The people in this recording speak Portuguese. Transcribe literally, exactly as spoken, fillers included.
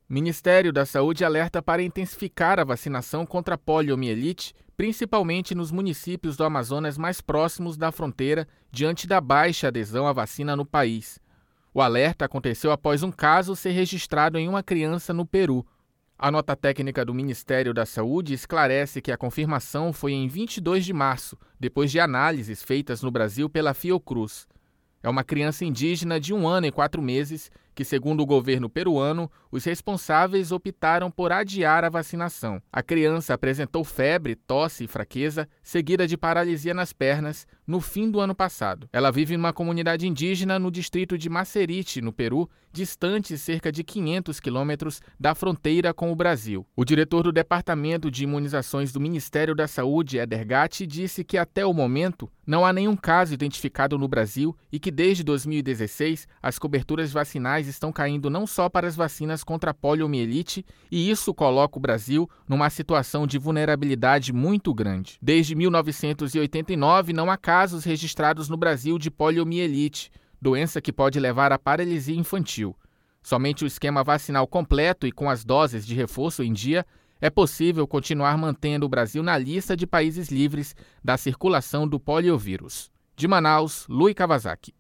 O Ministério da Saúde alerta para intensificar a vacinação contra a poliomielite, principalmente nos municípios do Amazonas mais próximos da fronteira, diante da baixa adesão à vacina no país. O alerta aconteceu após um caso ser registrado em uma criança no Peru. A nota técnica do Ministério da Saúde esclarece que a confirmação foi em vinte e dois de março, depois de análises feitas no Brasil pela Fiocruz. É uma criança indígena de um ano e quatro meses que, segundo o governo peruano, os responsáveis optaram por adiar a vacinação. A criança apresentou febre, tosse e fraqueza, seguida de paralisia nas pernas, no fim do ano passado. Ela vive numa comunidade indígena no distrito de Macerite, no Peru, distante cerca de quinhentos quilômetros da fronteira com o Brasil. O diretor do Departamento de Imunizações do Ministério da Saúde, Eder Gatti, disse que até o momento não há nenhum caso identificado no Brasil e que desde dois mil e dezesseis as coberturas vacinais estão caindo não só para as vacinas contra a poliomielite, e isso coloca o Brasil numa situação de vulnerabilidade muito grande. Desde mil novecentos e oitenta e nove não há casos registrados no Brasil de poliomielite, doença que pode levar à paralisia infantil. Somente o esquema vacinal completo e com as doses de reforço em dia é possível continuar mantendo o Brasil na lista de países livres da circulação do poliovírus. De Manaus, Lui Kawasaki.